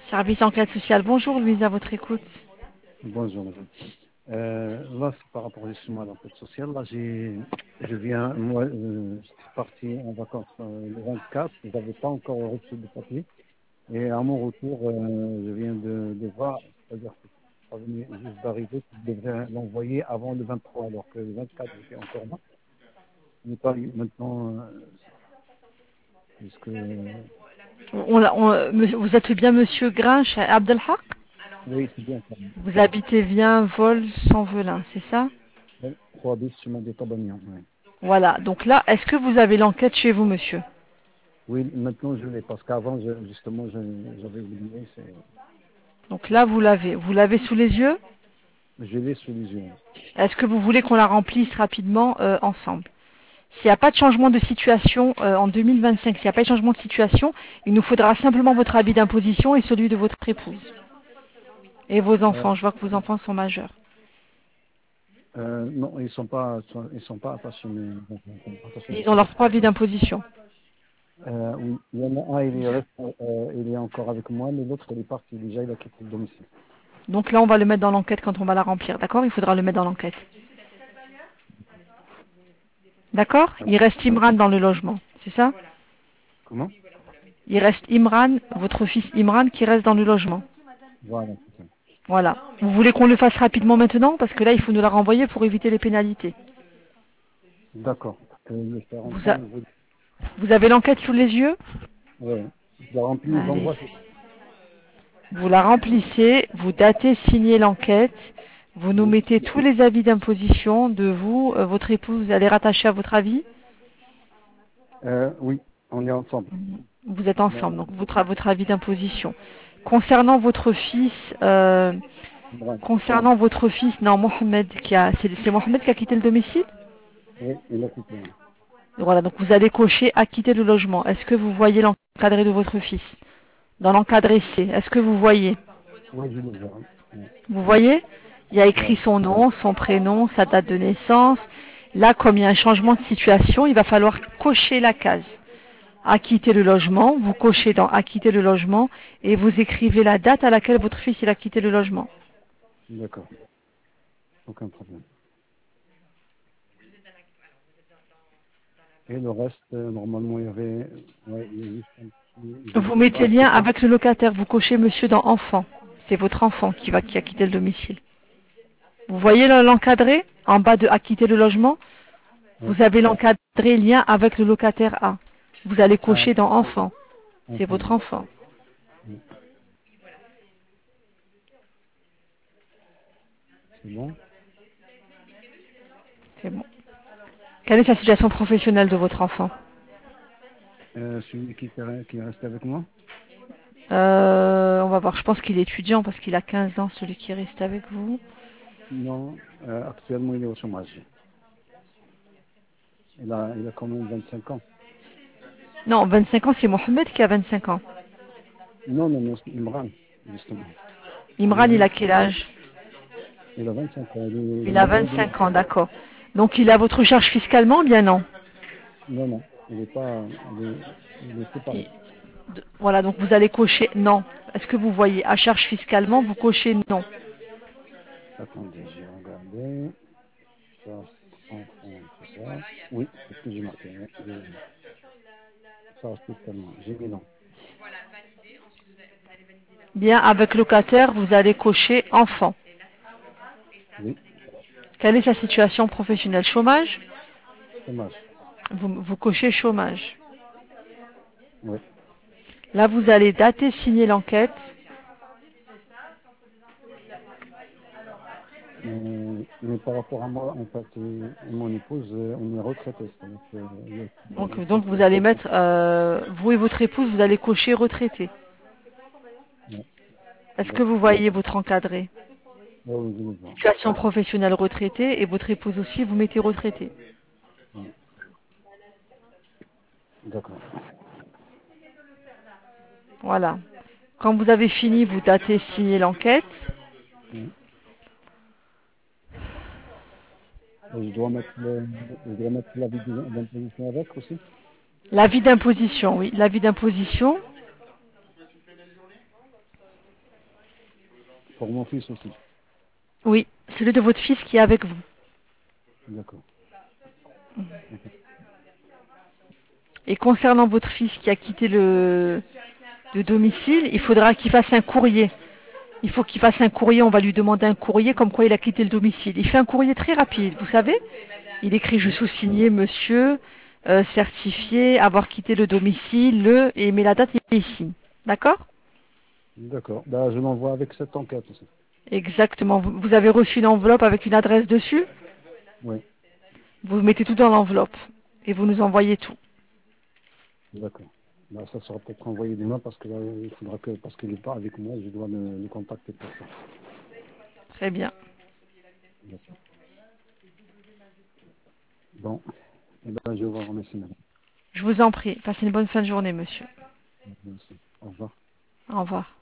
Service enquête sociale. Bonjour Louise, à votre écoute. Bonjour, madame. Là, c'est par rapport justement à l'enquête sociale. Là, je viens, moi, j'étais parti en vacances le 24. Je n'avais pas encore reçu de papier. Et à mon retour, je viens de voir, c'est-à-dire que je suis pas venu juste d'arriver, que je devrais l'envoyer avant le 23, alors que le 24, j'étais encore là. Je n'ai pas eu maintenant, puisque, Vous êtes bien Monsieur Grinch Abdelhak. oui, c'est bien ça. Vous habitez bien Vol sans Velin, c'est ça? Oui, 3 bis chemin des Tabanians, oui. Voilà. Donc là, est-ce que vous avez l'enquête chez vous, monsieur? Oui, maintenant je l'ai, parce qu'avant, justement, j'avais oublié, Donc là, vous l'avez. Vous l'avez sous les yeux? je l'ai sous les yeux. Est-ce que vous voulez qu'on la remplisse rapidement ensemble? S'il n'y a pas de changement de situation en 2025, s'il n'y a pas de changement de situation, il nous faudra simplement votre habit d'imposition et celui de votre épouse. Et vos Euh, enfants. Je vois que vos enfants sont majeurs. non, ils sont pas attachés, mais attachés de Ils ont leur papier. propre habit d'imposition. Oui, il y en a un, il est encore avec moi, mais l'autre, il est parti déjà, il a quitté le domicile. Donc là, on va le mettre dans l'enquête quand on va la remplir. D'accord? Il faudra le mettre dans l'enquête. D'accord? Ah, Il reste Imran dans le logement. C'est ça? comment? Il reste Imran, votre fils Imran, qui reste dans le logement. Voilà, c'est ça. Voilà. Vous voulez qu'on le fasse rapidement maintenant? Parce que là, il faut nous la renvoyer pour éviter les pénalités. D'accord. Le faire Vous, a- ensemble, vous avez l'enquête sous les yeux? ouais. Je l'ai rempli, Allez. j'envoie. Vous la remplissez, vous datez, signez l'enquête. Vous nous Oui, mettez tous les avis d'imposition de vous, votre épouse, vous allez rattacher à votre avis. oui, on est ensemble. Vous êtes Bon, ensemble, donc votre avis d'imposition. Concernant votre fils, bref. non, Mohamed, c'est Mohamed qui a quitté le domicile. Oui, il a quitté. Oui, Voilà, donc vous allez cocher à quitter le logement. Est-ce que vous voyez l'encadré de votre fils? Dans l'encadré C, est-ce que vous voyez? oui, je le vois. Oui, Vous voyez? Il y a écrit voilà. son nom, son prénom, sa date de naissance. Là, comme il y a un changement de situation, il va falloir cocher la case. Acquitter le logement, vous cochez dans acquitter le logement et vous écrivez la date à laquelle votre fils il a quitté le logement. D'accord, aucun problème. Et le reste, normalement, il y avait, ouais, il y a juste un petit, je Vous sais mettez pas. lien avec le locataire, vous cochez monsieur dans enfant. C'est votre enfant qui a quitté le domicile. Vous voyez l'encadré en bas de acquitter le logement? Oui. Vous avez l'encadré lien avec le locataire A. Vous allez Ah, cocher dans enfant. C'est enfin, votre enfant. oui. C'est bon. C'est bon. Quelle est sa situation professionnelle de votre enfant? Celui qui est resté avec moi? On va voir, je pense qu'il est étudiant parce qu'il a 15 ans, celui qui reste avec vous. Non, actuellement, il est au chômage. Il a quand même 25 ans. Non, 25 ans, c'est Mohamed qui a 25 ans. Non, non, non, c'est Imran, justement. Il a Imran, il 20 a quel âge? il a 25 ans. Il Il a vient de... 25 ans, d'accord. Donc il a votre charge fiscalement, bien non? Non, non, il n'est pas... il est séparé. Il- Voilà, donc vous allez cocher non. Est-ce que vous voyez à charge fiscalement, vous cochez non. Attendez, j'ai regardé. Ça, enfant, tout ça. Oui, c'est ce que j'ai marqué. Oui, ça, spécialement. J'ai mis non. Bien, avec locataire, vous allez cocher enfant. Oui, Quelle est sa situation professionnelle? Chômage? chômage. Vous cochez chômage. Oui. Là, vous allez dater, signer l'enquête. Mais par rapport à moi, en fait, et mon épouse, on est retraités. C'est-à-dire que, Donc vous allez mettre, vous et votre épouse, vous allez cocher retraité. ouais, Est-ce que d'accord. vous voyez votre encadré? Ouais, oui, je le vois. Situation professionnelle retraité et votre épouse aussi, vous mettez retraité. Ouais, d'accord. Voilà. Quand vous avez fini, vous datez, signez l'enquête. Ouais. Et je dois mettre l'avis d'imposition avec aussi. L'avis d'imposition, oui. L'avis d'imposition. Pour mon fils aussi. Oui, celui de votre fils qui est avec vous. D'accord. Et concernant votre fils qui a quitté le domicile, il faudra qu'il fasse un courrier. Il faut qu'il fasse un courrier, on va lui demander un courrier comme quoi il a quitté le domicile. Il fait un courrier très rapide, vous savez. Il écrit je Oui. sous-signé monsieur, certifié, avoir quitté le domicile, et il met la date et il signe. D'accord? D'accord. Bah, je l'envoie avec cette enquête aussi. Exactement. Vous avez reçu une enveloppe avec une adresse dessus. Oui. Vous mettez tout dans l'enveloppe et vous nous envoyez tout. D'accord. Bah, ça sera peut-être envoyé demain parce que là, il faudra que, parce qu'il n'est pas avec moi, je dois le contacter pour ça. Très bien. D'accord. Bon. Eh ben, je vous remercie, madame. Je vous en prie. Passez une bonne fin de journée, monsieur. Merci. Au revoir. Au revoir.